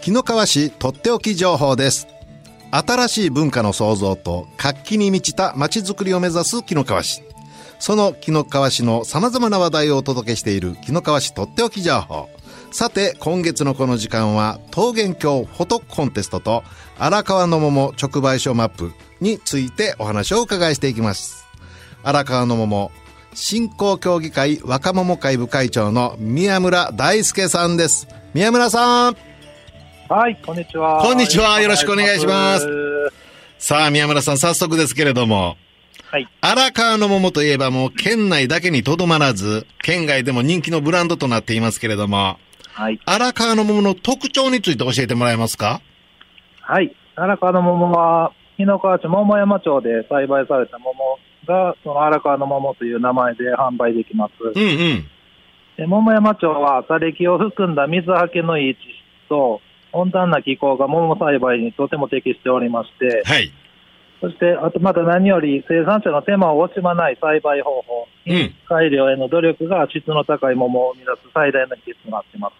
紀の川市とっておき情報です。新しい文化の創造と活気に満ちた街づくりを目指す紀の川市。その紀の川市の様々な話題をお届けしている紀の川市とっておき情報。さて、今月のこの時間は桃源郷フォトコンテストと荒川の桃直売所マップについてお話をお伺いしていきます。荒川の桃振興協議会若桃会部会長の宮村大輔さんです。宮村さん。 はい、こんにちは。 こんにちは。よろしくお願いします。さあ、宮村さん、早速ですけれども、 はい。 荒川の桃といえばもう県内だけにとどまらず、県外でも人気のブランドとなっていますけれども、 はい。 荒川の桃の特徴について教えてもらえますか？ はい。荒川の桃は、紀の川市桃山町で栽培された桃が、その荒川の桃という名前で販売できます。 うんうん。 で、桃山町は砂礫を含んだ水はけのいい地質と、温暖な気候が桃栽培にとても適しておりまして、 はい。 そして、あとまた何より生産者の手間を惜しまない栽培方法、改良への努力が質の高い桃を生み出す最大の秘訣となっています。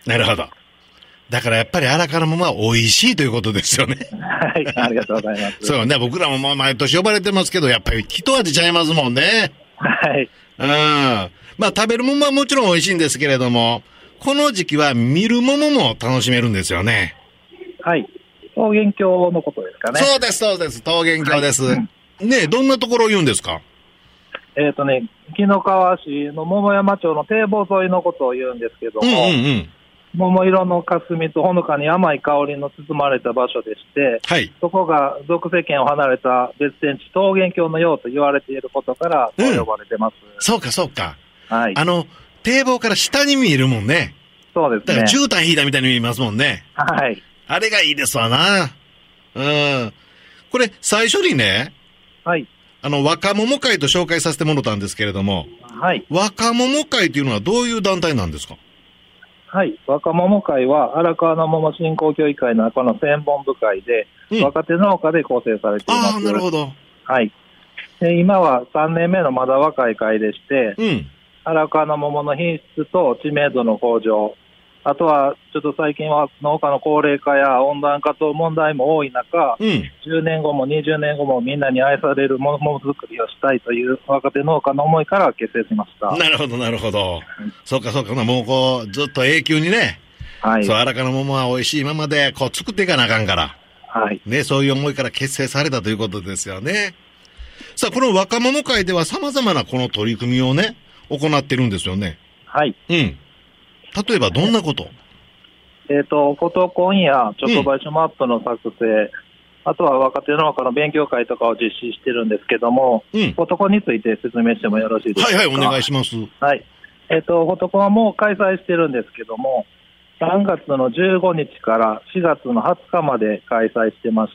なるほど。だからやっぱり荒川の桃は美味しいということですよね。 はい、ありがとうございます。 そうね、僕らも毎年呼ばれてますけど、やっぱり一味ちゃいますもんね。 はい。 まあ食べる桃はもちろん美味しいんですけれども、この時期は見る桃も楽しめるんですよね。 はい。桃源郷のことですかね。 そうです、そうです。桃源郷です。 はい、 ねえ、どんなところを言うんですか？ 紀の川市の桃山町の堤防沿いのことを言うんですけども、桃色の霞とほのかに甘い香りの包まれた場所でして、 はい。 そこが俗世間を離れた別天地桃源郷のようと言われていることから、そう呼ばれてます。 そうか、そうか。 はい。 堤防から下に見えるもんね。 そうですね。 だから絨毯引いたみたいに見えますもんね。 はい。 あれがいいですわな。これ、最初にね、 はい。 若桃会と紹介させてもらったんですけれども、 はい。 若桃会というのはどういう団体なんですか？ はい。若桃会は、荒川の桃振興協議会の中の専門部会で、若手農家で構成されています。 ああ、なるほど。 はい。で、今は3年目のまだ若い会でして、荒川の桃の品質と知名度の向上、あとは、ちょっと最近は農家の高齢化や温暖化と問題も多い中、10年後も20年後もみんなに愛される桃作りをしたいという若手農家の思いから結成しました。 なるほど、なるほど。そうか、そうか。もうこう、ずっと永久にね、はい。そう、荒川の桃は美味しいままで、こう、作っていかなあかんから。はい。ね、そういう思いから結成されたということですよね。さあ、この若桃会では様々なこの取り組みをね、行ってるんですよね。 はい。 例えばどんなこと？ フォトコンや直売所マップの作成、あとは若手農家の勉強会とかを実施してるんですけども、フォトコンについて説明してもよろしいですか？ はいはい、お願いします。 はい。フォトコンはもう開催してるんですけども、3月の15日から4月の20日まで開催してまして、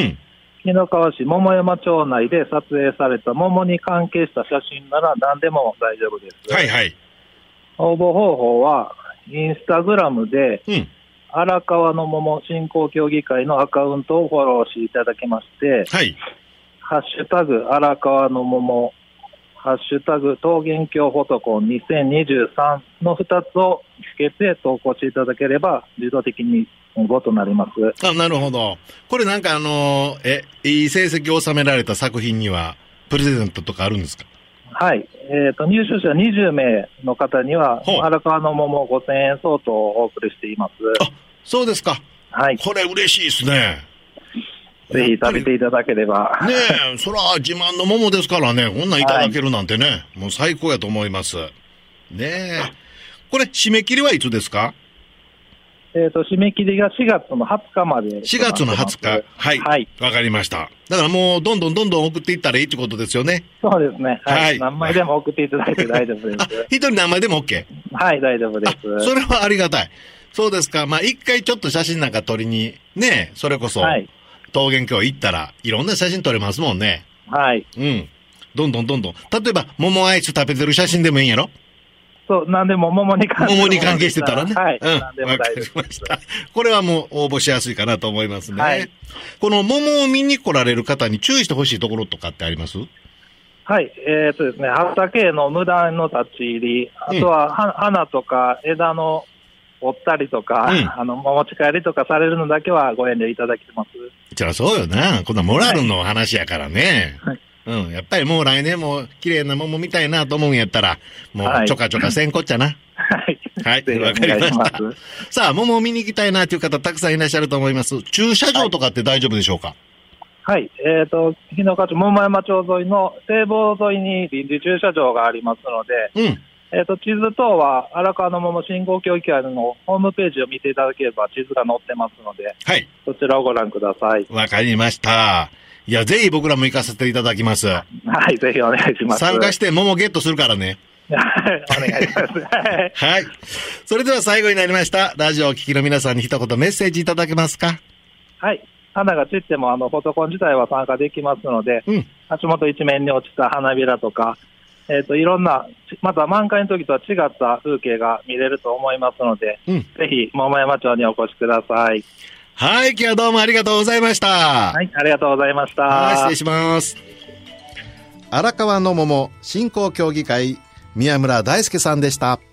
紀の川市桃山町内で撮影された桃に関係した写真なら何でも大丈夫です。 はいはい。 応募方法は、インスタグラムで、荒川の桃振興協議会のアカウントをフォローしていただきまして、 はい。 ハッシュタグ荒川の桃、ハッシュタグ桃源郷フォトコン2023の2つをつけて投稿していただければ自動的に応募となります。 あ、なるほど。これなんかいい成績を収められた作品にはプレゼントとかあるんですか？ はい。入賞者20名の方には、荒川の桃5000円相当をお送りしています。 あ、そうですか。 はい。 これ嬉しいですね。 ぜひ食べていただければ。 ねえ、そら自慢の桃ですからね、こんなんいただけるなんてね、もう最高やと思います。ねえ。これ、締め切りはいつですか？ 締め切りが4月の20日まで。 4月の20日。はい。はい。わかりました。だからもう、どんどん送っていったらいいってことですよね。 そうですね。はい。何枚でも送っていただいて大丈夫です。 一人何枚でも OK？ はい、大丈夫です。 それはありがたい。そうですか。まあ、一回ちょっと写真なんか撮りに、ね、それこそ、桃源郷行ったら、いろんな写真撮れますもんね。 はい。 どんどん。例えば、桃アイス食べてる写真でもいいんやろ？ そう、なんでも桃に関係してたらね。 はい。なんでも大丈夫です。 これはもう応募しやすいかなと思いますね。はい。この桃を見に来られる方に注意してほしいところとかってあります？ はい。ですね、畑への無断の立ち入り、あとは、花とか枝の折ったりとか、お持ち帰りとかされるのだけはご遠慮いただきます。 じゃあそうよな。こんなモラルの話やからね。はい。やっぱりもう来年も綺麗な桃見たいなと思うんやったら、もうちょかちょかせんこっちゃな。 はい。 はい。わかりました。さあ、桃を見に行きたいなという方たくさんいらっしゃると思います。駐車場とかって大丈夫でしょうか？ はい。日野川町、桃山町沿いの堤防沿いに臨時駐車場がありますので、地図等は荒川の桃信号協議会のホームページを見ていただければ地図が載ってますので、はい。そちらをご覧ください。 わかりました。いや、ぜひ僕らも行かせていただきます。はい、ぜひお願いします。 参加して桃ゲットするからね。 はい、お願いします。 はい。それでは最後になりました。ラジオをお聞きの皆さんに一言メッセージいただけますか？ はい。花が散ってもフォトコン自体は参加できますので、足元一面に落ちた花びらとか、いろんな、また満開の時とは違った風景が見れると思いますので、ぜひ桃山町にお越しください。 はい、今日はどうもありがとうございました。 はい、ありがとうございました。 はい、失礼します。荒川の桃振興協議会宮村大輔さんでした。